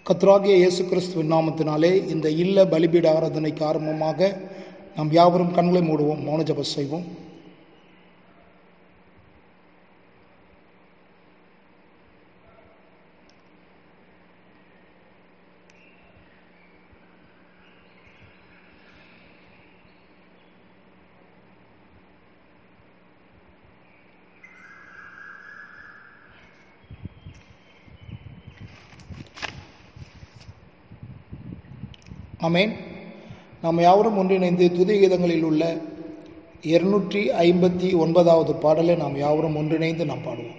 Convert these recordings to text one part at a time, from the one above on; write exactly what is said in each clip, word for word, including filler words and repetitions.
கர்த்தராகிய இயேசு கிறிஸ்துவின் நாமத்தினாலே இந்த இல்ல பலிபீட ஆராதனைக்கு ஆரம்பமாக நாம் யாவரும் கண்களை மூடுவோம், மௌன ஜெபம் செய்வோம். ஆமென். நாம் யாவரும் ஒன்றிணைந்து துதி கீதங்களில் உள்ள இருநூற்றி ஐம்பத்தி ஒன்பதாவது பாடலை நாம் யாவரும் ஒன்றிணைந்து நாம் பாடுவோம்.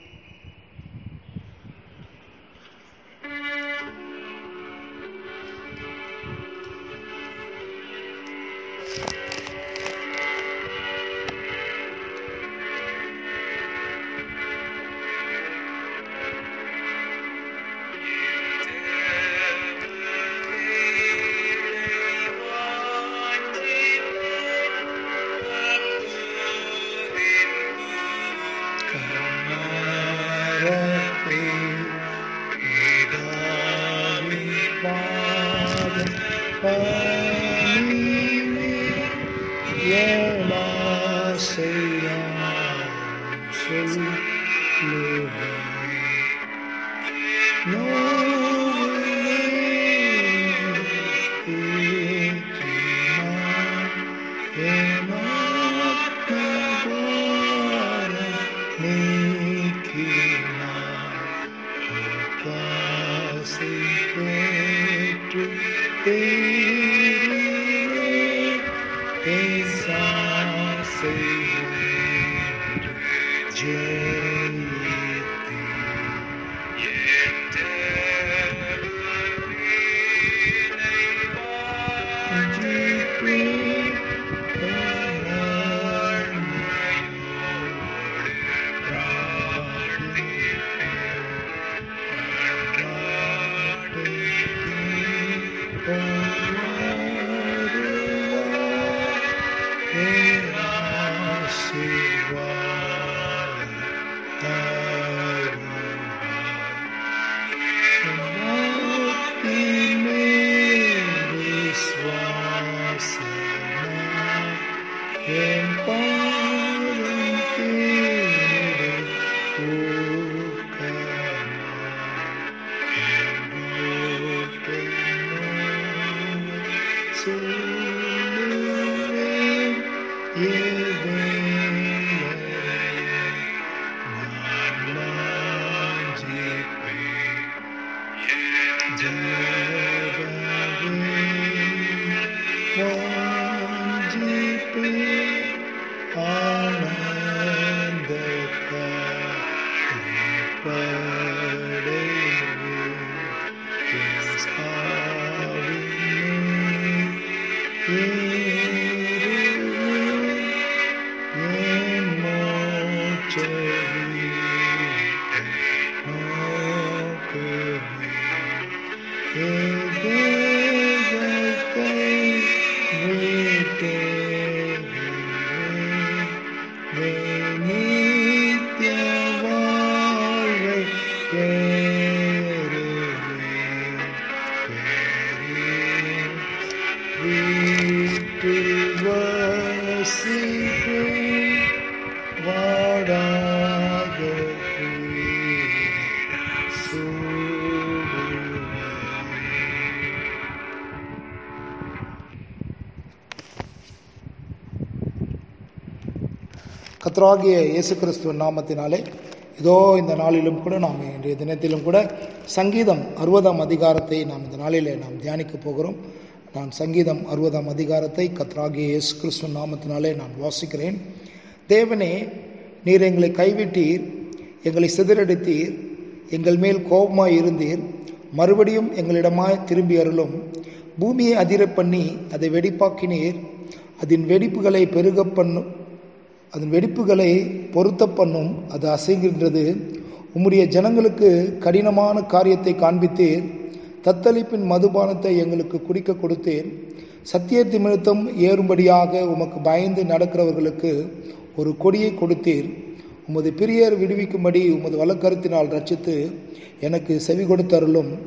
கர்த்தராகிய இயேசு கிறிஸ்துவின் நாமத்தினாலே இதோ இந்த நாளிலும் கூட நாம் இன்றைய தினத்திலும் கூட சங்கீதம் அறுபதாம் அதிகாரத்தை நாம் இந்த நாளிலே நாம் தியானிக்க போகிறோம். நான் சங்கீதம் அறுபதாம் அதிகாரத்தை கர்த்தராகிய இயேசு கிறிஸ்துவின் நாமத்தினாலே நான் வாசிக்கிறேன். தேவனே, நீர் எங்களை கைவிட்டீர், எங்களை சிதறடித்தீர், எங்கள் மேல் கோபமாய் இருந்தீர், மறுபடியும் எங்களிடமாய் திரும்பி அருளும். பூமியை அதிர பண்ணி அதை வெடிப்பாக்கினீர், அதன் வெடிப்புகளை பெருக பண்ணும் அதன் வெடிப்புகளை பொருத்த பண்ணும், அது அசைகின்றது. உம்முடைய ஜனங்களுக்கு கடினமான காரியத்தை காண்பித்தீர், தத்தளிப்பின் மதுபானத்தை எங்களுக்கு குடிக்க கொடுத்தீர். சத்தியத்து நிமித்தம் ஏறும்படியாக உமக்கு பயந்து நடக்கிறவர்களுக்கு ஒரு கொடியை கொடுத்தீர். உமது பிரியர் விடுவிக்கும்படி உமது வலக்கரத்தினால் ரட்சித்து எனக்கு செவி கொடுத்தருளும்.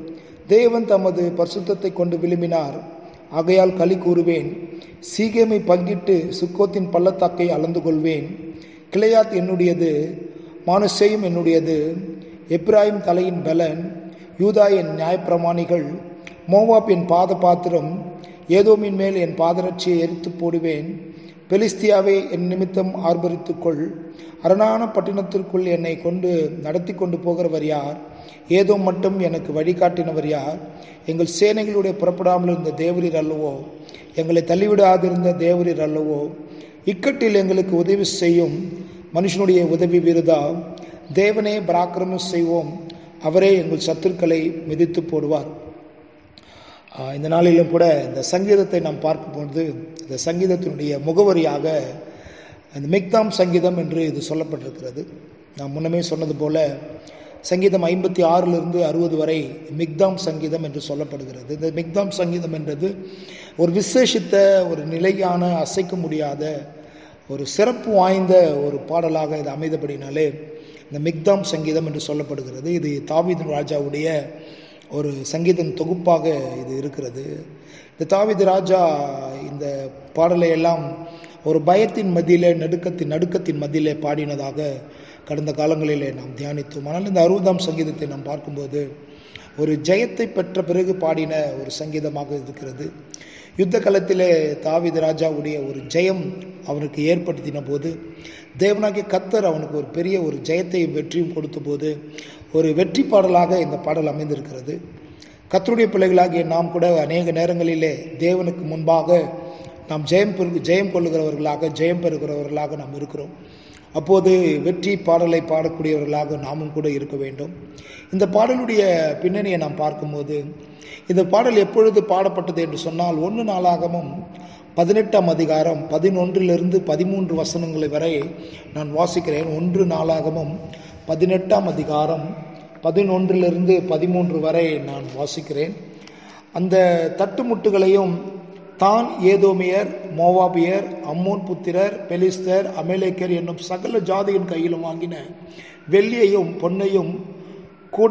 தேவன் தமது பரிசுத்தத்தை கொண்டு விரும்பினார், ஆகையால் களி கூறுவேன். சீகேமை பங்கிட்டு சுக்கோத்தின் பள்ளத்தாக்கை அளந்து கொள்வேன். கிளையாத் என்னுடையது, மானுசேயும் என்னுடையது. எப்ராயிம் தலையின் பலன், யூதா என் நியாயப்பிரமாணிகள். மோவாப் என் பாத பாத்திரம். ஏதோமின் மேல் என் பாதரட்சியை எரித்து போடுவேன். பெலிஸ்தியாவை என் நிமித்தம் ஆர்ப்பரித்துக்கொள். அரணான பட்டினத்திற்குள் என்னை கொண்டு நடத்தி கொண்டு போகிறவர் யார்? ஏதோ மட்டும் எனக்கு வழிகாட்டினவர் யார்? எங்கள் சேனைகளுடைய புறப்படாமல் இருந்த தேவரீர் அல்லவோ? எங்களை தள்ளிவிடாதிருந்த தேவரீர் அல்லவோ? இக்கட்டில் எங்களுக்கு உதவி செய்யும். மனுஷனுடைய உதவி விருதா? தேவனே பராக்கிரமம் செய்வோம். அவரே எங்கள் சத்துருக்களை மிதித்து போடுவார். இந்த நாளிலும் கூட இந்த சங்கீதத்தை நாம் பார்க்கும்போது இந்த சங்கீதத்தினுடைய முகவரியாக இந்த மிக்தாம் சங்கீதம் என்று இது சொல்லப்பட்டிருக்கிறது. நான் முன்னமே சொன்னது போல சங்கீதம் ஐம்பத்தி ஆறிலிருந்து அறுபது வரை மிக்தாம் சங்கீதம் என்று சொல்லப்படுகிறது. இந்த மிக்தாம் சங்கீதம் என்றது ஒரு விசேஷித்த, ஒரு நிலையான, அசைக்க முடியாத, ஒரு சிறப்பு வாய்ந்த ஒரு பாடலாக இது அமைந்தபடினாலே இந்த மிக்தாம் சங்கீதம் என்று சொல்லப்படுகிறது. இது தாவீது ராஜாவுடைய ஒரு சங்கீதம் தொகுப்பாக இது இருக்கிறது. இந்த தாவீது ராஜா இந்த பாடலை எல்லாம் ஒரு பயத்தின் மத்தியிலே, நடுக்கத்தின் நடுக்கத்தின் மத்தியிலே பாடினதாக கடந்த காலங்களிலே நாம் தியானித்தோம். ஆனால் இந்த அறுபதாம் சங்கீதத்தை நாம் பார்க்கும்போது ஒரு ஜெயத்தை பெற்ற பிறகு பாடின ஒரு சங்கீதமாக இருக்கிறது. யுத்த காலத்திலே தாவீது ராஜாவுடைய ஒரு ஜெயம் அவனுக்கு ஏற்படுத்தின போது தேவனாகிய கர்த்தர் அவனுக்கு ஒரு பெரிய ஒரு ஜெயத்தையும் வெற்றியும் கொடுத்த போது ஒரு வெற்றி பாடலாக இந்த பாடல் அமைந்திருக்கிறது. கர்த்தருடைய பிள்ளைகளாகிய நாம் கூட அநேக நேரங்களிலே தேவனுக்கு முன்பாக நாம் ஜெயம் பெரு ஜெயம் கொள்ளுகிறவர்களாக ஜெயம் பெறுகிறவர்களாக நாம் இருக்கிறோம். அப்போது வெற்றி பாடலை பாடக்கூடியவர்களாக நாமும் கூட இருக்க வேண்டும். இந்த பாடலுடைய பின்னணியை நாம் பார்க்கும்போது இந்த பாடல் எப்பொழுது பாடப்பட்டது என்று சொன்னால், ஒன்று நாளாகமும் பதினெட்டாம் அதிகாரம் பதினொன்றிலிருந்து பதிமூன்று வசனங்களை வரை நான் வாசிக்கிறேன். ஒன்று நாளாகமும் பதினெட்டாம் அதிகாரம் பதினொன்றிலிருந்து பதிமூன்று வரை நான் வாசிக்கிறேன். அந்த தட்டுமுட்டுகளையும் தான் ஏதோமியர், மோவாபியர், அம்மோன் புத்திரர், பெலிஸ்தர், அமலேக்கர் என்னும் சகல ஜாதியின் கையிலும் வாங்கின வெள்ளியையும் பொன்னையும் கூட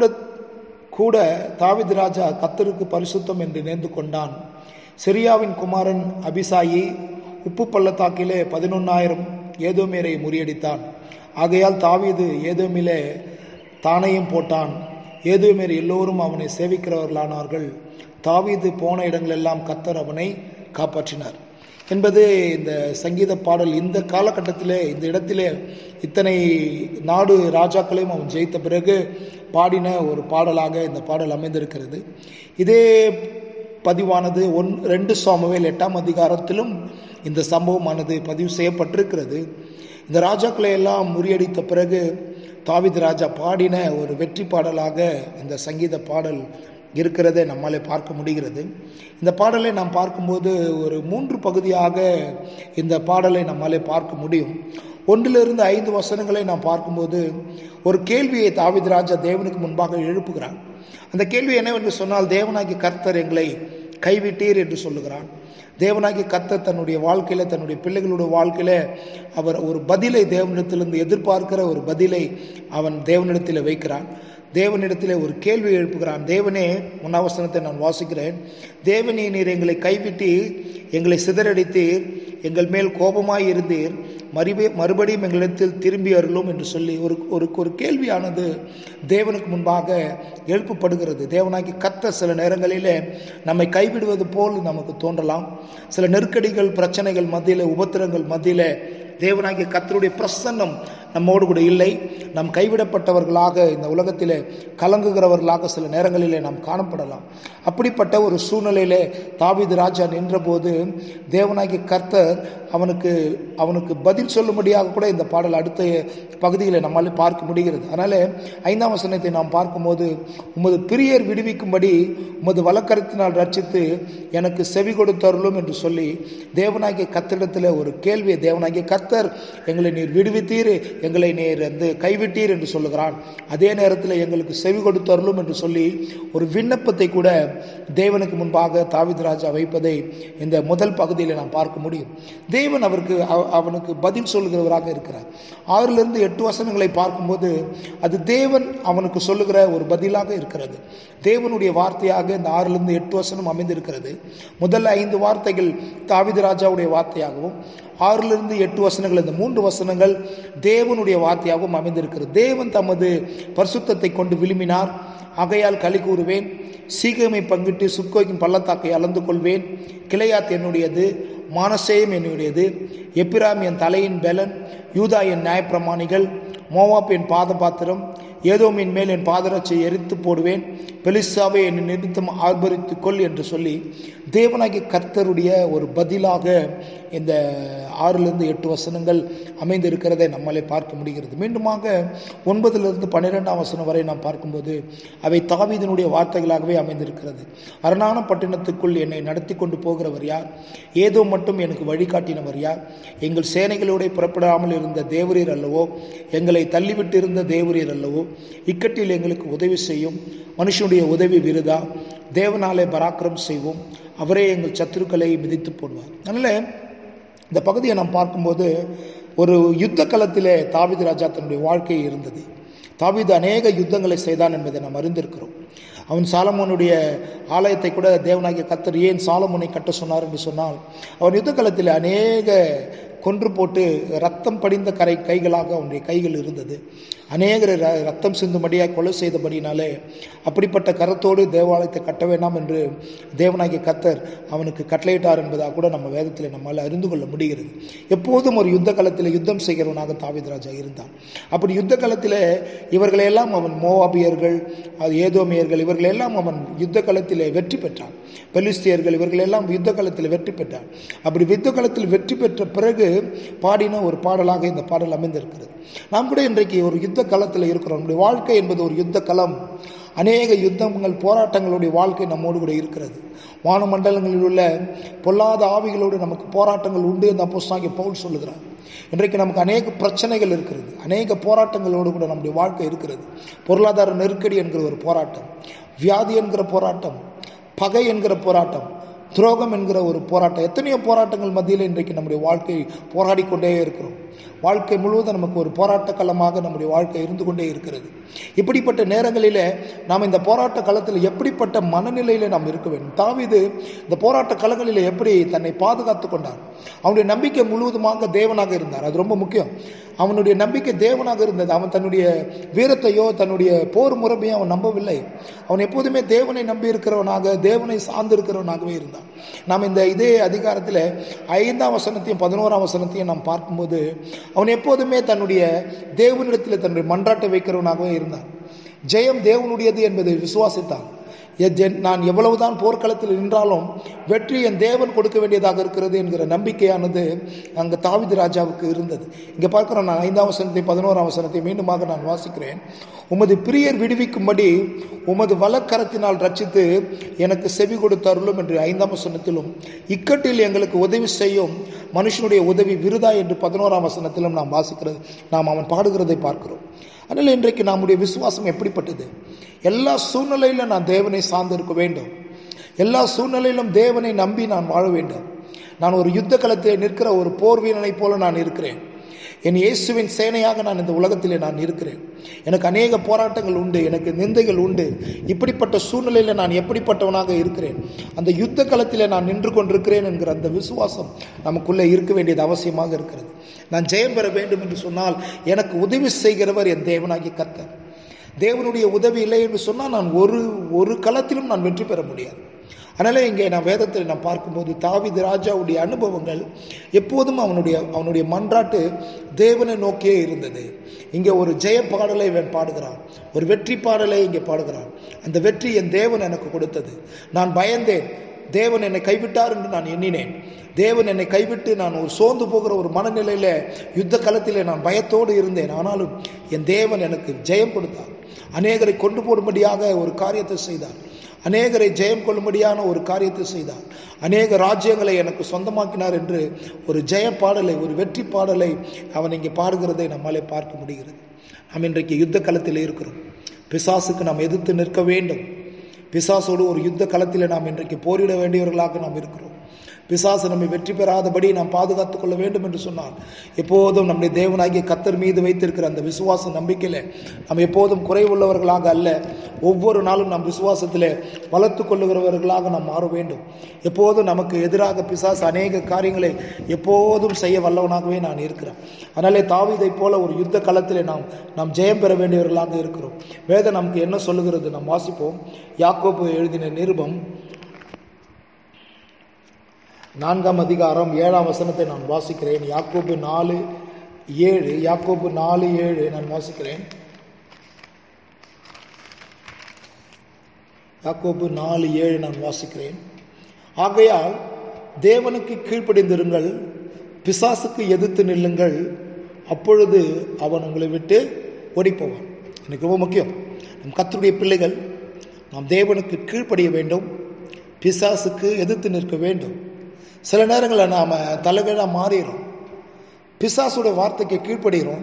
கூட தாவீது ராஜா கர்த்தருக்கு பரிசுத்தம் என்று நேர்ந்து கொண்டான். சிரியாவின் குமாரன் அபிசாயி உப்பு பள்ளத்தாக்கிலே பதினொன்னாயிரம் ஏதோமியரை முறியடித்தான். ஆகையால் தாவீது ஏதோமிலே தானையும் போட்டான். ஏதோமியர் எல்லோரும் அவனை சேவிக்கிறவர்களானார்கள். தாவீது போன இடங்களெல்லாம் கர்த்தர் அவனை காப்பாற்றினார் என்பது இந்த சங்கீத பாடல். இந்த காலகட்டத்திலே, இந்த இடத்திலே இத்தனை நாடு ராஜாக்களையும் அவன் ஜெயித்த பிறகு பாடின ஒரு பாடலாக இந்த பாடல் அமைந்திருக்கிறது. இதே பதிவானது ஒன் ரெண்டு சாமுவேல் எட்டாம் அதிகாரத்திலும் இந்த சம்பவமானது பதிவு செய்யப்பட்டிருக்கிறது. இந்த ராஜாக்களை எல்லாம் முறியடித்த பிறகு தாவீது ராஜா பாடின ஒரு வெற்றி பாடலாக இந்த சங்கீத பாடல் இருக்கிறதை நம்மாலே பார்க்க முடிகிறது. இந்த பாடலை நாம் பார்க்கும்போது ஒரு மூன்று பகுதியாக இந்த பாடலை நம்மாலே பார்க்க முடியும். ஒன்றிலிருந்து ஐந்து வசனங்களை நாம் பார்க்கும்போது ஒரு கேள்வியை தாவீது ராஜா தேவனுக்கு முன்பாக எழுப்புகிறான். அந்த கேள்வி என்னவென்று சொன்னால், தேவனாகிய கர்த்தர் எங்களை கைவிட்டீர் என்று சொல்லுகிறான். தேவனாகிய கர்த்தர் தன்னுடைய வாழ்க்கையில, தன்னுடைய பிள்ளைகளுடைய வாழ்க்கையில அவர் ஒரு பதிலை தேவனிடத்திலிருந்து எதிர்பார்க்கிற ஒரு பதிலை அவன் தேவனிடத்தில் வைக்கிறான். தேவனிடத்திலே ஒரு கேள்வி எழுப்புகிறான். தேவனே, முன்னாவசனத்தை நான் வாசிக்கிறேன். தேவனே, நீர் எங்களை கைவிட்டு எங்களை சிதறடித்தீர், எங்கள் மேல் கோபமாய் இருந்தீர், மறுபடி மறுபடியும் எங்களிடத்தில் திரும்பி அருளும் என்று சொல்லி ஒரு ஒரு ஒரு கேள்வியானது தேவனுக்கு முன்பாக எழுப்பப்படுகிறது. தேவனாகி கர்த்தர் சில நேரங்களிலே நம்மை கைவிடுவது போல் நமக்கு தோன்றலாம். சில நெருக்கடிகள், பிரச்சனைகள் மத்தியிலே, உபத்திரங்கள் மத்தியிலே தேவனாகிய கர்த்தருடைய பிரசன்னம் நம்மோடு கூட இல்லை. நாம் கைவிடப்பட்டவர்களாக இந்த உலகத்திலே கலங்குகிறவர்களாக சில நேரங்களிலே நாம் காணப்படலாம். அப்படிப்பட்ட ஒரு சூழ்நிலையிலே தாவீது ராஜா நின்றபோது தேவனாகிய கர்த்தர் அவனுக்கு அவனுக்கு பதில் சொல்லும்படியாக கூட இந்த பாடல் அடுத்த பகுதியில் நம்மால் பார்க்க முடிகிறது. அதனால ஐந்தாம் வசனத்தை நாம் பார்க்கும்போது, உமது பிரியர் விடுவிக்கும்படி உமது வலக்கரத்தினால் ரட்சித்து எனக்கு செவி கொடுத்தருளும் என்று சொல்லி தேவனாகிய கர்த்தரிடத்தில் ஒரு கேள்வியை, தேவனாகிய கர்த்தர் எங்களை நீர் விடுவித்தீர், எங்களை நேர் வந்து கைவிட்டீர் என்று சொல்லுகிறான். அதே நேரத்தில் எங்களுக்கு செவி கொடுத்தருளும் என்று சொல்லி ஒரு விண்ணப்பத்தை கூட தேவனுக்கு முன்பாக தாவீது ராஜா வைப்பதை இந்த முதல் பகுதியில் நாம் பார்க்க முடியும். தேவன் அவருக்கு அவனுக்கு பதில் சொல்லுகிறவராக இருக்கிறார். ஆறிலிருந்து எட்டு வசனங்களை பார்க்கும்போது அது தேவன் அவனுக்கு சொல்லுகிற ஒரு பதிலாக இருக்கிறது. தேவனுடைய வார்த்தையாக இந்த ஆறிலிருந்து எட்டு வசனம் அமைந்திருக்கிறது. முதல் ஐந்து வார்த்தைகள் தாவீது ராஜாவுடைய வார்த்தையாகவும், ஆறிலிருந்து எட்டு வசனங்கள் இந்த மூன்று வசனங்கள் தேவனுடைய வார்த்தையாகவும் அமைந்திருக்கிறது. தேவன் தமது பரிசுத்தத்தை கொண்டு விழுமினார், ஆகையால் களி கூறுவேன். சீகமை பங்கிட்டு சுக்கோய்க்கும் பள்ளத்தாக்கை அளந்து கொள்வேன். கிளையாத் என்னுடையது, மானசேயம் என்னுடையது. எப்பிராம் என் தலையின் பெலன், யூதா என் நியாயப்பிரமாணிகள். மோவாப் என் பாத பாத்திரம். ஏதோமின் மேல் என் பாதரட்சை எரித்து போடுவேன். பெலிஸ்தாவை என் நிமித்தம் ஆர்ப்பரித்துக் கொள் என்று சொல்லி தேவனாகிய கர்த்தருடைய ஒரு பதிலாக இந்த ஆறிலிருந்து எட்டு வசனங்கள் அமைந்திருக்கிறதை நம்மளே பார்க்க முடிகிறது. மீண்டுமாக ஒன்பதிலிருந்து பன்னிரெண்டாம் வசனம் வரை நாம் பார்க்கும்போது அவை தாவீதினுடைய வார்த்தைகளாகவே அமைந்திருக்கிறது. அரணான பட்டினத்துக்குள் என்னை நடத்தி கொண்டு போகிறவர் யார்? ஏதோ மட்டும் எனக்கு வழிகாட்டினவர் யார்? எங்கள் சேனைகளோடு புறப்படாமல் இருந்த தேவரீர் அல்லவோ? எங்களை தள்ளிவிட்டு இருந்த தேவரீர் அல்லவோ? இக்கட்டில் எங்களுக்கு உதவி செய்யும். மனுஷனுடைய உதவி விருதா? தேவனாலே பராக்கிரம் செய்வோம். அவரே எங்கள் சத்துருக்களை மிதித்து போடுவார். அதனால இந்த பகுதியை நாம் பார்க்கும்போது ஒரு யுத்த களத்திலே தாவீது ராஜா தன்னுடைய வாழ்க்கை இருந்தது. தாவீது அநேக யுத்தங்களை செய்தான் என்பதை நாம் அறிந்திருக்கிறோம். அவன் சாலமோனுடைய ஆலயத்தை கூட தேவனாகிய கர்த்தர் ஏன் சாலமோனை கட்ட சொன்னார் என்று சொன்னால், அவன் யுத்த களத்தில் அநேக கொன்று போட்டு ரத்தம் படிந்த கரை கைகளாக அவனுடைய கைகள் இருந்தது. அநேகர் ரத்தம் சிந்தும்படியாக கொலை செய்தபடினாலே அப்படிப்பட்ட கரத்தோடு தேவாலயத்தை கட்ட வேண்டாம் என்று தேவனாகிய கர்த்தர் அவனுக்கு கட்டளையிட்டார் என்பதாக கூட நம்ம வேதத்தில் நம்மால் அறிந்து கொள்ள முடிகிறது. எப்போதும் ஒரு யுத்த களத்தில் யுத்தம் செய்கிறவனாக தாவீது ராஜா இருந்தான். அப்படி யுத்த களத்தில் இவர்களெல்லாம் அவன் மோவாபியர்கள், அது ஏதோமியர்கள், இவர்களெல்லாம் அவன் யுத்த களத்தில் வெற்றி பெற்றான். பெலிஸ்தியர்கள் இவர்களெல்லாம் யுத்த களத்தில் வெற்றி பெற்றான். அப்படி யுத்த களத்தில் வெற்றி பெற்ற பிறகு பாடின ஒரு பாடலாக இந்த பாடல் அமைந்திருக்கிறது. நாம் கூட இன்றைக்கு ஒரு யுத்த களத்தில் இருக்கிறோம். நம்முடைய வாழ்க்கை என்பது ஒரு யுத்த களம். அநேக யுத்தங்கள், போராட்டங்களுடைய வாழ்க்கை நம்மோடு கூட இருக்கிறது. வானமண்டலங்களில் உள்ள பொல்லாத ஆவிகளோடு நமக்கு போராட்டங்கள் உண்டு என்று அப்போஸ்தலனாகிய பவுல் சொல்லுகிறார். இன்றைக்கு நமக்கு அநேக பிரச்சனைகள் இருக்கிறது, அநேக போராட்டங்களோடு கூட நம்முடைய வாழ்க்கை இருக்கிறது. பொருளாதார நெருக்கடி என்கிற ஒரு போராட்டம், வியாதி என்கிற போராட்டம், பகை என்கிற போராட்டம், துரோகம் என்கிற ஒரு போராட்டம், எத்தனையோ போராட்டங்கள் மத்தியில் இன்றைக்கு நம்முடைய வாழ்க்கை போராடி கொண்டே இருக்கிறோம். வாழ்க்கை முழுவதும் நமக்கு ஒரு போராட்ட களமாக நம்முடைய வாழ்க்கை இருந்து கொண்டே இருக்கிறது. இப்படிப்பட்ட நேரங்களில் நாம் இந்த போராட்ட களத்தில் எப்படிப்பட்ட மனநிலையில் நாம் இருக்க வேண்டும்? தாவீது இந்த போராட்ட களங்களில் எப்படி தன்னை பாதுகாத்து கொண்டார்? அவனுடைய நம்பிக்கை முழுவதுமாக தேவனாக இருந்தார். அது ரொம்ப முக்கியம். அவனுடைய நம்பிக்கை தேவனாக இருந்தது. அவன் தன்னுடைய வீரத்தையோ தன்னுடைய போர் முறைமையோ அவன் நம்பவில்லை. அவன் எப்போதுமே தேவனை நம்பி இருக்கிறவனாக, தேவனை சார்ந்து இருக்கிறவனாகவே இருந்தான். நாம் இந்த இதே அதிகாரத்தில் ஐந்தாம் வசனத்தையும் பதினோராம் வசனத்தையும் நாம் பார்க்கும்போது அவன் எப்போதுமே தன்னுடைய தேவனிடத்தில் தன்னுடைய மன்றாட்டை வைக்கிறவனாகவே இருந்தான். ஜெயம் தேவனுடையது என்பதை விசுவாசித்தான். நான் எவ்வளவுதான் போர்க்களத்தில் நின்றாலும் வெற்றி என் தேவன் கொடுக்க வேண்டியதாக இருக்கிறது என்கிற நம்பிக்கையானது அங்கே தாவீது ராஜாவுக்கு இருந்தது. இங்கே பார்க்கிறோம், நான் ஐந்தாம் வசனத்தை பதினோராம் வசனத்தை மீண்டுமாக நான் வாசிக்கிறேன். உமது பிரியர் விடுவிக்கும்படி உமது வலக்கரத்தினால் ரட்சித்து எனக்கு செவி கொடுத்தருளும் என்று ஐந்தாம் வசனத்திலும், இக்கட்டில் எங்களுக்கு உதவி செய்யும் மனுஷனுடைய உதவி விருதா என்று பதினோராம் வசனத்திலும் நாம் வாசிக்கிறது, நாம் அவன் பாடுகிறதை பார்க்கிறோம். அதனால் இன்றைக்கு நம்முடைய விசுவாசம் எப்படிப்பட்டது? எல்லா சூழ்நிலையிலும் நான் தேவனை சார்ந்து இருக்க வேண்டும். எல்லா சூழ்நிலையிலும் தேவனை நம்பி நான் வாழ வேண்டும். நான் ஒரு யுத்த களத்தில் நிற்கிற ஒரு போர் வீரனை போல நான் இருக்கிறேன். என் இயேசுவின் சேனையாக நான் இந்த உலகத்திலே நான் இருக்கிறேன். எனக்கு அநேக போராட்டங்கள் உண்டு, எனக்கு நிந்தைகள் உண்டு. இப்படிப்பட்ட சூழ்நிலையில் நான் எப்படிப்பட்டவனாக இருக்கிறேன்? அந்த யுத்த களத்தில் நான் நின்று கொண்டிருக்கிறேன் என்கிற அந்த விசுவாசம் நமக்குள்ளே இருக்க வேண்டியது அவசியமாக இருக்கிறது. நான் ஜெயம் பெற வேண்டும் என்று சொன்னால் எனக்கு உதவி செய்கிறவர் என் தேவனாகிய கர்த்தர். தேவனுடைய உதவி இல்லை என்று சொன்னால் நான் ஒரு ஒரு களத்திலும் நான் வெற்றி பெற முடியாது. அதனால இங்கே நான் வேதத்தில் நான் பார்க்கும்போது தாவீது ராஜாவுடைய அனுபவங்கள் எப்போதும் அவனுடைய அவனுடைய மன்றாட்டு தேவனை நோக்கியே இருந்தது. இங்கே ஒரு ஜெய பாடலை இவன் பாடுகிறான், ஒரு வெற்றி பாடலை இங்கே பாடுகிறான். அந்த வெற்றி என் தேவன் எனக்கு கொடுத்தது. நான் பயந்தேன், தேவன் என்னை கைவிட்டார் என்று நான் எண்ணினேன். தேவன் என்னை கைவிட்டு நான் ஒரு சோர்ந்து போகிற ஒரு மனநிலையில் யுத்த களத்திலே நான் பயத்தோடு இருந்தேன். ஆனாலும் என் தேவன் எனக்கு ஜெயம் கொடுத்தார். அநேகரை கொண்டு போடும்படியாக ஒரு காரியத்தை செய்தார். அநேகரை ஜெயம் கொள்ளும்படியான ஒரு காரியத்தை செய்தார். அநேக ராஜ்யங்களை எனக்கு சொந்தமாக்கினார் என்று ஒரு ஜெய பாடலை, ஒரு வெற்றி பாடலை அவன் இங்கே பாடுகிறதை நம்மாலே பார்க்க முடிகிறது. நாம் இன்றைக்கு யுத்த களத்தில் இருக்கிறோம். பிசாசுக்கு நாம் எதிர்த்து நிற்க வேண்டும். பிசாசோடு ஒரு யுத்த களத்தில் நாம் இன்றைக்கு போரிட வேண்டியவர்களாக நாம் இருக்கிறோம். பிசாசு நம்மை வெற்றி பெறாதபடி நாம் பாதுகாத்துக் கொள்ள வேண்டும் என்று சொன்னால் எப்போதும் நம்முடைய தேவனாகிய கர்த்தர் மீது வைத்திருக்கிற அந்த விசுவாச நம்பிக்கையில் நாம் எப்போதும் குறைவுள்ளவர்களாக அல்ல, ஒவ்வொரு நாளும் நாம் விசுவாசத்தில் வளர்த்து கொள்ளுகிறவர்களாக நாம் மாற வேண்டும். எப்போதும் நமக்கு எதிராக பிசாசு அநேக காரியங்களை எப்போதும் செய்ய வல்லவனாகவே நான் இருக்கிறேன். அதனாலே தாவீதை போல ஒரு யுத்த களத்தில் நாம் நாம் ஜெயம் பெற வேண்டியவர்களாக இருக்கிறோம். வேதம் நமக்கு என்ன சொல்லுகிறது நாம் வாசிப்போம். யாக்கோபு எழுதின நிருபம் நான்காம் அதிகாரம் ஏழாம் வசனத்தை நான் வாசிக்கிறேன். யாக்கோபு நாலு ஏழு யாக்கோபு நாலு ஏழு நான் வாசிக்கிறேன். யாக்கோபு நாலு ஏழு நான் வாசிக்கிறேன். ஆகையால் தேவனுக்கு கீழ்ப்படிந்திருங்கள், பிசாசுக்கு எதிர்த்து நில்லுங்கள், அப்பொழுது அவன் உங்களை விட்டு ஓடிப்போவான். எனக்கு ரொம்ப முக்கியம். நம் கர்த்தருடைய பிள்ளைகள் நாம் தேவனுக்கு கீழ்ப்படிய வேண்டும், பிசாசுக்கு எதிர்த்து நிற்க வேண்டும். சில நேரங்களில் நாம் தலைகீழாக மாறிடுறோம். பிசாசுடைய வார்த்தைக்கு கீழ்ப்படுகிறோம்,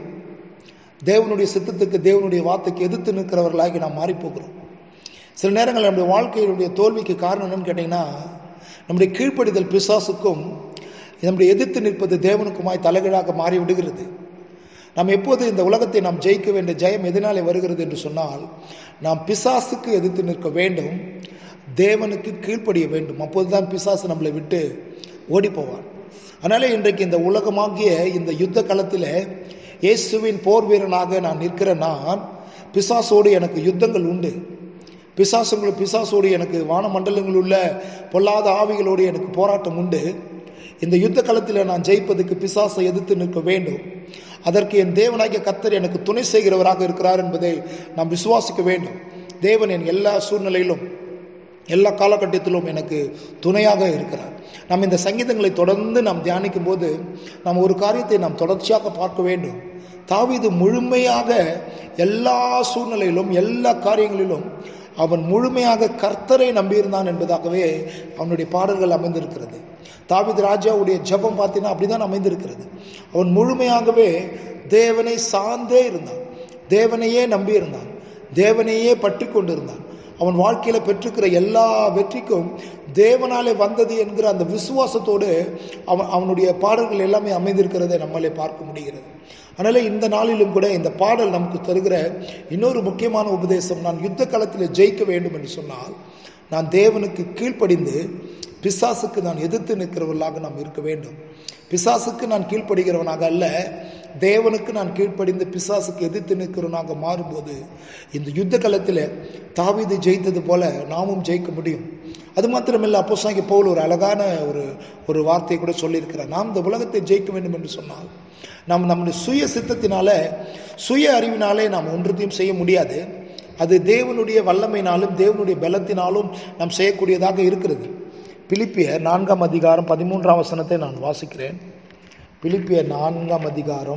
தேவனுடைய சித்தத்துக்கு தேவனுடைய வார்த்தைக்கு எதிர்த்து நிற்கிறவர்களாகி நாம் மாறி போகிறோம். சில நேரங்களில் நம்முடைய வாழ்க்கையினுடைய தோல்விக்கு காரணம் என்னன்னு கேட்டிங்கன்னா, நம்முடைய கீழ்ப்படிதல் பிசாசுக்கும் நம்முடைய எதிர்த்து நிற்பது தேவனுக்குமாய் தலைகீழாக மாறி விடுகிறது. நாம் எப்போது இந்த உலகத்தை நாம் ஜெயிக்க வேண்டிய ஜெயம் எதனாலே வருகிறது என்று சொன்னால், நாம் பிசாசுக்கு எதிர்த்து நிற்க வேண்டும், தேவனுக்கு கீழ்ப்படிய வேண்டும். அப்போதுதான் பிசாசு நம்மளை விட்டு ஓடி போவார். அதனால இன்றைக்கு இந்த உலகமாகிய இந்த யுத்த களத்தில் இயேசுவின் போர் வீரனாக நான் நிற்கிற நான், பிசாசோடு எனக்கு யுத்தங்கள் உண்டு. பிசாசுங்கள் பிசாசோடு எனக்கு வானமண்டலங்கள் உள்ள பொல்லாத ஆவிகளோடு எனக்கு போராட்டம் உண்டு. இந்த யுத்த களத்தில் நான் ஜெயிப்பதற்கு பிசாசை எதிர்த்து நிற்க வேண்டும். அதற்கு என் தேவனாகிய கர்த்தர் எனக்கு துணை செய்கிறவராக இருக்கிறார் என்பதை நாம் விசுவாசிக்க வேண்டும். தேவன் என் எல்லா சூழ்நிலையிலும் எல்லா காலகட்டத்திலும் எனக்கு துணையாக இருக்கிறார். நாம் இந்த சங்கீதங்களை தொடர்ந்து நாம் தியானிக்கும் போது நாம் ஒரு காரியத்தை நாம் தொடர்ச்சியாக பார்க்க வேண்டும். தாவீது முழுமையாக எல்லா சூழ்நிலையிலும் எல்லா காரியங்களிலும் அவன் முழுமையாக கர்த்தரை நம்பியிருந்தான் என்பதாகவே அவனுடைய பாடல்கள் அமைந்திருக்கிறது. தாவீது ராஜாவுடைய ஜெபம் பார்த்தீங்கன்னா அப்படிதான் அமைந்திருக்கிறது. அவன் முழுமையாகவே தேவனை சார்ந்தே இருந்தான், தேவனையே நம்பியிருந்தான், தேவனையே பற்றி கொண்டிருந்தான். அவன் வாழ்க்கையில் பெற்றிருக்கிற எல்லா வெற்றிக்கும் தேவனாலே வந்தது என்கிற அந்த விசுவாசத்தோடு அவன் அவனுடைய பாடல்கள் எல்லாமே அமைந்திருக்கிறதை நம்மளே பார்க்க முடிகிறது. அதனால இந்த நாளிலும் கூட இந்த பாடல் நமக்கு தருகிற இன்னொரு முக்கியமான உபதேசம், நான் யுத்த களத்தில் ஜெயிக்க வேண்டும் என்று சொன்னால் நான் தேவனுக்கு கீழ்ப்படிந்து பிசாசுக்கு நான் எதிர்த்து நிற்கிறவர்களாக நாம் இருக்க வேண்டும். பிசாசுக்கு நான் கீழ்ப்படுகிறவனாக அல்ல, தேவனுக்கு நான் கீழ்ப்படிந்து பிசாசுக்கு எதிர்த்து நிற்கிறவனாக மாறும்போது இந்த யுத்த களத்தில் தாவீது ஜெயித்தது போல நாமும் ஜெயிக்க முடியும். அது மாத்திரமில்லை, அப்போஸ்தலனாகிய பவுல் ஒரு அழகான ஒரு ஒரு வார்த்தையை கூட சொல்லியிருக்கிறார். நாம் இந்த உலகத்தை ஜெயிக்க வேண்டும் என்று சொன்னால் நாம் நம்முடைய சுய சித்தத்தினால சுய அறிவினாலே நாம் ஒன்றுத்தையும் செய்ய முடியாது. அது தேவனுடைய வல்லமையினாலும் தேவனுடைய பலத்தினாலும் நாம் செய்யக்கூடியதாக இருக்கிறது. பிலிப்பியர் நான்காம் அதிகாரம் பதிமூன்றாம் வசனத்தை நான் வாசிக்கிறேன். பிலிப்பியர் நான்காம் அதிகாரம்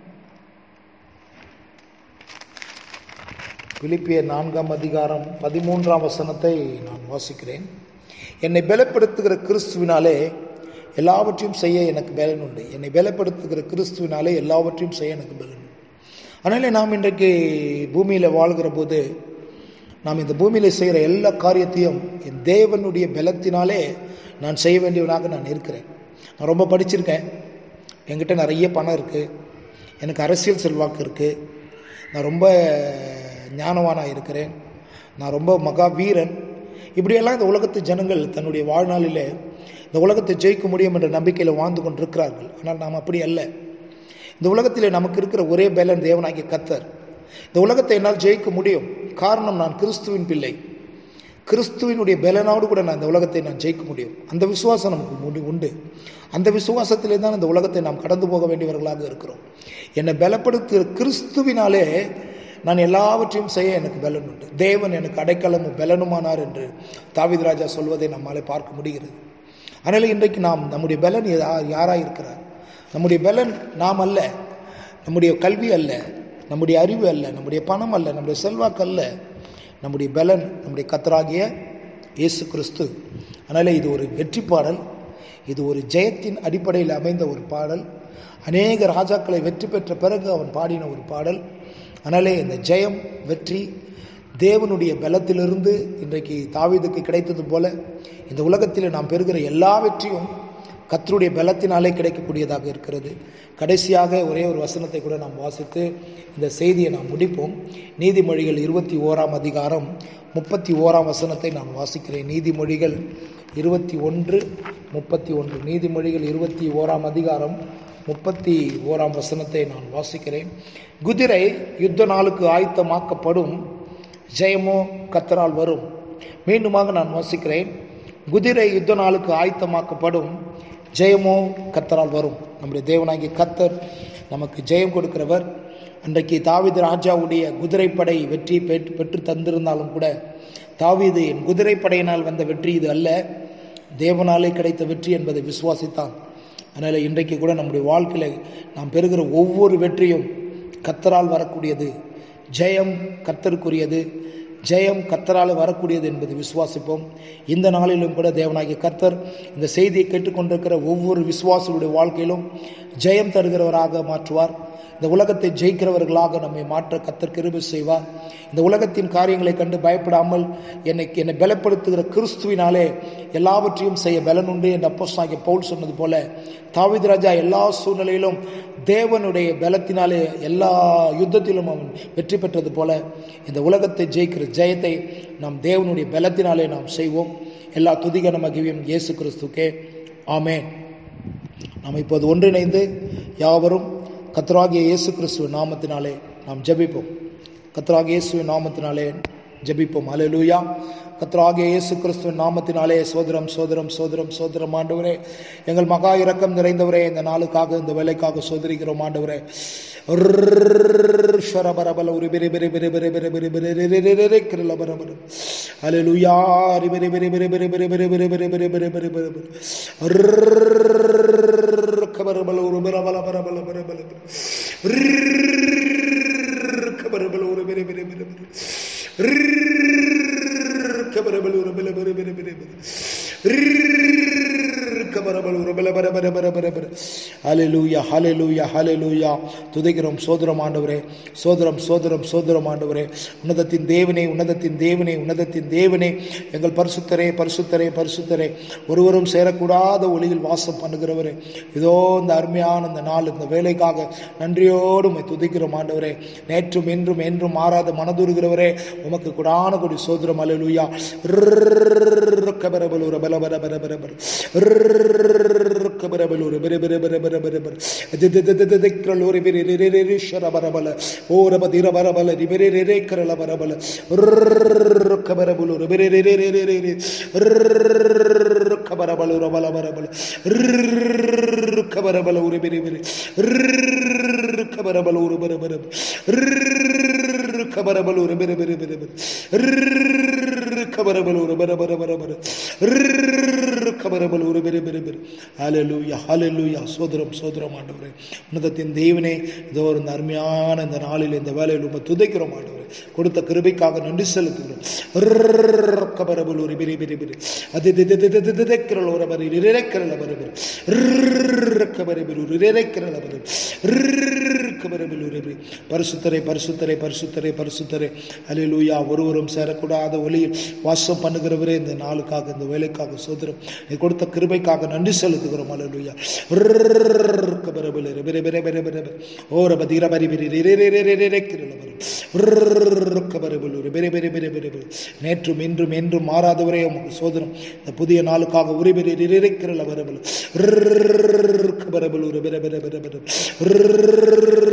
பிலிப்பியர் நான்காம் அதிகாரம் பதிமூன்றாம் வசனத்தை நான் வாசிக்கிறேன். என்னை பலப்படுத்துகிற கிறிஸ்துவினாலே எல்லாவற்றையும் செய்ய எனக்கு பலன் உண்டு. என்னை பலப்படுத்துகிற கிறிஸ்துவினாலே எல்லாவற்றையும் செய்ய எனக்கு பலன் உண்டு. அதனாலே நாம் இன்றைக்கு பூமியில் வாழ்கிற போது நாம் இந்த பூமியில் செய்கிற எல்லா காரியத்தையும் என் தேவனுடைய பலத்தினாலே நான் செய்ய வேண்டியவனாக நான் இருக்கிறேன். நான் ரொம்ப படிச்சிருக்கேன், என்கிட்ட நிறைய பணம் இருக்குது, எனக்கு அரசியல் செல்வாக்கு இருக்குது, நான் ரொம்ப ஞானவானாக இருக்கிறேன், நான் ரொம்ப மகா வீரன், இப்படியெல்லாம் இந்த உலகத்து ஜனங்கள் தன்னுடைய வாழ்நாளில் இந்த உலகத்தை ஜெயிக்க முடியும் என்ற நம்பிக்கையில் வாழ்ந்து கொண்டிருக்கிறார்கள். ஆனால் நாம் அப்படி அல்ல. இந்த உலகத்தில் நமக்கு இருக்கிற ஒரே பலன் தேவனாகிய கர்த்தர். இந்த உலகத்தை என்னால் ஜெயிக்க முடியும், காரணம் நான் கிறிஸ்துவின் பிள்ளை. கிறிஸ்துவினுடைய பலனோடு கூட நான் இந்த உலகத்தை நான் ஜெயிக்க முடியும். அந்த விசுவாசம் நமக்கு உண்டு. அந்த விசுவாசத்திலே தான் இந்த உலகத்தை நாம் கடந்து போக வேண்டியவர்களாக இருக்கிறோம். என்னை பலப்படுத்துகிற கிறிஸ்துவினாலே நான் எல்லாவற்றையும் செய்ய எனக்கு பலன் உண்டு. தேவன் எனக்கு அடைக்கலமும் பலனுமானார் என்று தாவீது ராஜா சொல்வதை நம்மாலே பார்க்க முடிகிறது. அதனால் இன்றைக்கு நாம் நம்முடைய பலன் யாராக இருக்கிறார்? நம்முடைய பலன் நாம் அல்ல, நம்முடைய கல்வி அல்ல, நம்முடைய அறிவு அல்ல, நம்முடைய பணம் அல்ல, நம்முடைய செல்வாக்கு அல்ல. நம்முடைய பலன் நம்முடைய கர்த்தராகிய இயேசு கிறிஸ்து. அதனால் இது ஒரு வெற்றி பாடல், இது ஒரு ஜெயத்தின் அடிப்படையில் அமைந்த ஒரு பாடல். அநேக ராஜாக்களை வெற்றி பெற்ற பிறகு அவன் பாடின ஒரு பாடல். அதனாலே இந்த ஜெயம் வெற்றி தேவனுடைய பலத்திலிருந்து இன்றைக்கு தாவீதுக்கு கிடைத்தது போல இந்த உலகத்தில் நாம் பெறுகிற எல்லா வெற்றியும் கர்த்தருடைய பலத்தினாலே கிடைக்கக்கூடியதாக இருக்கிறது. கடைசியாக ஒரே ஒரு வசனத்தை கூட நாம் வாசித்து இந்த செய்தியை நாம் முடிப்போம். நீதிமொழிகள் இருபத்தி ஓராம் அதிகாரம் முப்பத்தி ஓராம் வசனத்தை நான் வாசிக்கிறேன். நீதிமொழிகள் இருபத்தி ஒன்று முப்பத்தி ஒன்று நீதிமொழிகள் இருபத்தி ஓராம் அதிகாரம் முப்பத்தி ஓராம் வசனத்தை நான் வாசிக்கிறேன். குதிரை யுத்த நாளுக்கு ஆயத்தமாக்கப்படும், ஜெயமோ கர்த்தரால் வரும். மீண்டுமாக நான் வாசிக்கிறேன். குதிரை யுத்த நாளுக்கு ஆயத்தமாக்கப்படும், ஜெயமோ கர்த்தரால் வரும். நம்முடைய தேவனாகிய கர்த்தர் நமக்கு ஜெயம் கொடுக்கிறவர். அன்றைக்கு தாவீது ராஜாவுடைய குதிரைப்படை வெற்றி பெற்று பெற்று தந்திருந்தாலும் கூட தாவீது என் குதிரைப்படையினால் வந்த வெற்றி இது அல்ல, தேவனாலே கிடைத்த வெற்றி என்பதை விசுவாசித்தான். அதனால் இன்றைக்கு கூட நம்முடைய வாழ்க்கையில் நாம் பெறுகிற ஒவ்வொரு வெற்றியும் கர்த்தரால் வரக்கூடியது. ஜெயம் கர்த்தருக்குரியது, ஜெயம் கர்த்தரால் வரக்கூடியது என்பதை விசுவாசிப்போம். இந்த நாளிலும் கூட தேவனாகிய கர்த்தர் இந்த செய்தியை கேட்டுக்கொண்டிருக்கிற ஒவ்வொரு விசுவாசியுடைய வாழ்க்கையிலும் ஜெயம் தருகிறவராக மாற்றுவார். இந்த உலகத்தை ஜெயிக்கிறவர்களாக நம்மை மாற்ற கர்த்தர் கிருபை செய்வார். இந்த உலகத்தின் காரியங்களை கண்டு பயப்படாமல் என்னை என்னை பலப்படுத்துகிற கிறிஸ்துவினாலே எல்லாவற்றையும் செய்ய பலன் உண்டு என்று அப்போஸ்தலனாகிய பவுல் சொன்னது போல தாவீது ராஜா எல்லா சூழ்நிலையிலும் தேவனுடைய பலத்தினாலே எல்லா யுத்தத்திலும் அவன் வெற்றி பெற்றது போல இந்த உலகத்தை ஜெயிக்கிற ஜெயத்தை நாம் தேவனுடைய பலத்தினாலே நாம் செய்வோம். எல்லா துதிக மகிமையும் இயேசு கிறிஸ்துக்கே. ஆமென். நாம் இப்போது ஒன்றிணைந்து யாவரும் கர்த்தராகிய இயேசு கிறிஸ்துவின் நாமத்தினாலே நாம் ஜெபிப்போம். கர்த்தராகிய இயேசுவின் நாமத்தினாலே ஜெபிப்போம். அல்லேலூயா. கர்த்தராகிய இயேசு கிறிஸ்துவின் நாமத்தினாலே சோதரம் சோதரம் சோதரம் சோதரம் ஆண்டவரே, எங்கள் மகா இரக்கம் நிறைந்தவரே, இந்த நாளுக்காக இந்த வேலைக்காக சோதரிக்கிறோம் ஆண்டவரே. அல்லேலூயா. ஹல்லேலூயா ஹல்லேலூயா ஹல்லேலூயா. துதிக்கிறோம் சோதரம் ஆண்டவரே, சோதரம் சோதரம் சோதரம் ஆண்டவரே. உன்னதத்தின் தேவனே, உன்னதத்தின் தேவனே, உன்னதத்தின் தேவனே, எங்கள் பரிசுத்தரே பரிசுத்தரே பரிசுத்தரே, ஒருவரும் சேரக்கூடாத ஒளியில் வாசம் பண்ணுகிறவரே, இதோ இந்த அருமையான இந்த நாள் இந்த வேலைக்காக நன்றியோடு உம்மை துதிக்கிறோம் ஆண்டவரே. நேற்றும் இன்றும் என்றும் மாறாத மனதுருகிறவரே, உமக்கு கூடான கொடி சோதரம். அல்லேலூயா. கபரபலூர பலபர பரபர கபரபலூர பர பர பர பர பர பர திக்ரலூர பெரிய ஷரபரபல ஓரபதிர பரபல ரிபெரே ரே கரல பரபல கபரபலூர பெரிய ரே ரே ரே ரே கபரபலூர பல பரபல கபரபலூர பெரிய பெரிய கபரபலூர பர பர கபரபலூர பெரிய பெரிய பெரிய கபரபலூர பர பர பர பர கபரபலூர பெரிய பெரிய பெரிய. ஹல்லேலூயா ஹல்லேலூயா. சோதரம் சோதரம் ஆண்டவரே, உன்னதத்தின் தேவனே, இதோ இந்த அருமையான இந்த நாளில் இந்த வேலையில் உம்மை துதிக்கிறோம் ஆண்டவரே. கொடுத்த கிருபைக்காக நன்றி செலுத்துகிறோம். கபரபலூரி பெரிய பெரிய பெரிய அது திதிதிதிதிதிதிக்கிறல ஒரு பரி ரிரேக்கரல பரபர கபரபலூரி ரிரேக்கரல பரபர கபரபலூரி. பரிசுத்தரே பரிசுத்தரே பரிசுத்தரே பரிசுத்தரே. ஹல்லேலூயா. ஒருவரும் சேரக்கூடாத ஒளியில் வாசம் பண்ணுகிறவரே, இந்த நாளுக்காக இந்த வேலைக்காக சோதரம் நீ கொடுத்த கிருபைக்காக நன்றி செலுத்துகிறோம். அல்லேலூயா. நேற்றும் இன்றும் என்றும் மாறாதவரே உமக்கு சோதரம். இந்த புதிய நாளுக்காக உரிபெறி வரபல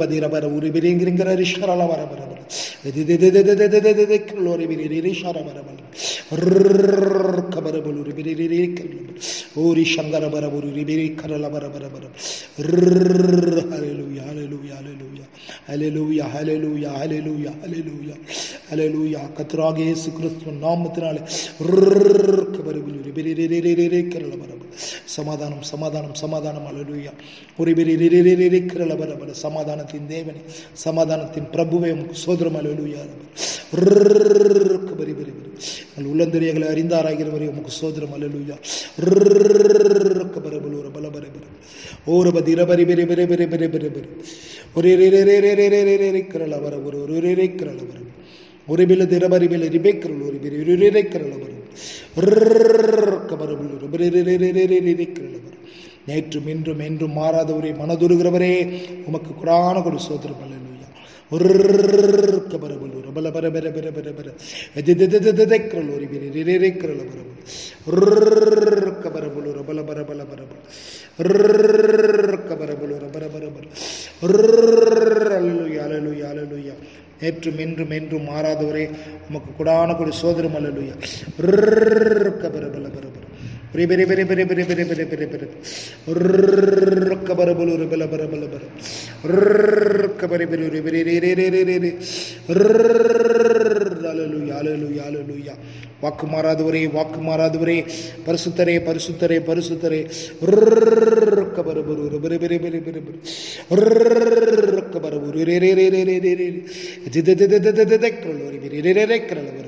பதிர வர உரி பிரிங்கிற ரிஷரல வர வர glory be re shara bara bara kabara bolu re re re ori shangara bara bolu re re karala bara bara bara hallelujah hallelujah hallelujah hallelujah hallelujah hallelujah hallelujah hallelujah கர்த்தராகிய இயேசு கிறிஸ்துவின் நாமத்தினாலே kabara bolu re re re re karala bara சமாதானம் சமாதானம் சமாதானம் ஹல்லேலூயா ஒரு பெரிய இருக்கிறல வர வர சமாதானத்தின் தேவனே சமாதானத்தின் பிரபுவே உமக்கு ஸ்தோத்திரம் ஹல்லேலூயா பெரிய பெரிய பெரிய உள்ளந்தரியங்களை அறிந்தாராகிறவரே உமக்கு ஸ்தோத்திரம் ஹல்லேலூயா பரபல பல பர பர ஓர பதி ரபரி பெரிய பெரிய பெரிய பெரிய பெரிய பெரிய ஒரே ரே ரே ரே ரே ரே ரே ரே இருக்கிறல வர ஒரு ஒரு ரே ரே இருக்கிறல வர ஒரு பில திரபரி பில ரிபேக்கிறல் ஒரு பெரிய ரே ரே இருக்கிறல வர நேற்றும் இன்றும் என்றும் மாறாதவரே மனதுருகிறவரே உமக்கு குரான கொடு சோதரம் அல்லேலூயா பல பர பர பர பர பர எதிதெதிதெதிதெக்கிறல் ஒரு பெரிய ரேரேக்கிறல் பர பல பல பல பல பல பர பர பர பர பர அல்லேலூயா அல்லேலூயா அல்லேலூயா நேற்றும் இன்றும் என்றும் மாறாதவரே உமக்கு குடான கொடு சோதரம் அல்லேலூயா பர பல பர பர பெரிய பெரிய பெரிய பெரிய பெரிய பெரிய பெரிய பெரிய பெரிய கபரபலு பல பர பல பர கபரி பெரிய பெரிய ரே ரே ரே ரே ரே ரே அல்லேலூயா அல்லேலூயா அல்லேலூயா வாக்கு மாறாதவரே வாக்கு மாறாதவரே பரிசுத்தரே பரிசுத்தரே பரிசுத்தரே கபரபலு பெரிய பெரிய பெரிய பெரிய பெரிய கபரபலு ரே ரே ரே ரே ரே ரே ரே ஜிதததததததக்ரலோரி பெரிய ரே ரே ரே கரலவரு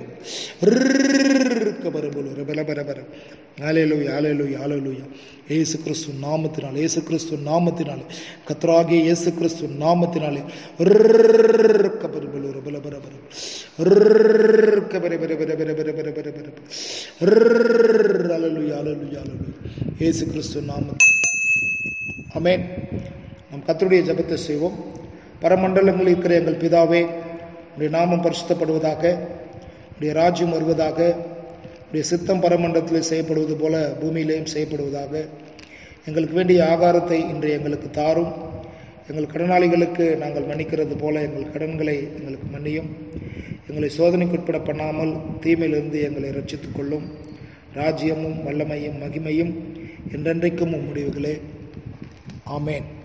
கபரபலு பல பர பர ஹல்லேலூயா ஹல்லேலூயா ஹல்லேலூயா இயேசு கிறிஸ்துவின் நாமத்தினாலே இயேசு கிறிஸ்துவின் நாமத்தினாலே கர்த்தராகிய இயேசு கிறிஸ்துவின் நாமத்தினாலே கபரபலு பல பர பர கபர பர பர பர பர பர பர பர ஹல்லேலூயா ஹல்லேலூயா ஹல்லேலூயா இயேசு கிறிஸ்துவின் நாமத்தினாலே ஆமென். நாம் கர்த்தருடைய ஜெபத்தை செய்வோம். பரமண்டலங்களில் இருக்கிற எங்கள் பிதாவே, உடைய நாமம் பரிசுத்தப்படுவதாக, உடைய ராஜ்யம் வருவதாக, உடைய சித்தம் பரமண்டலத்தில் செய்யப்படுவது போல பூமியிலேயும் செய்யப்படுவதாக. எங்களுக்கு வேண்டிய ஆகாரத்தை இன்று எங்களுக்கு தாரும். எங்கள் கடனாளிகளுக்கு நாங்கள் மன்னிக்கிறது போல எங்கள் கடன்களை எங்களுக்கு மன்னியும். எங்களை சோதனைக்குட்பட பண்ணாமல் தீமையிலிருந்து எங்களை ரட்சித்துக் கொள்ளும். ராஜ்யமும் வல்லமையும் மகிமையும் என்றென்றைக்கும் உம்முடையவைகளே. ஆமென்.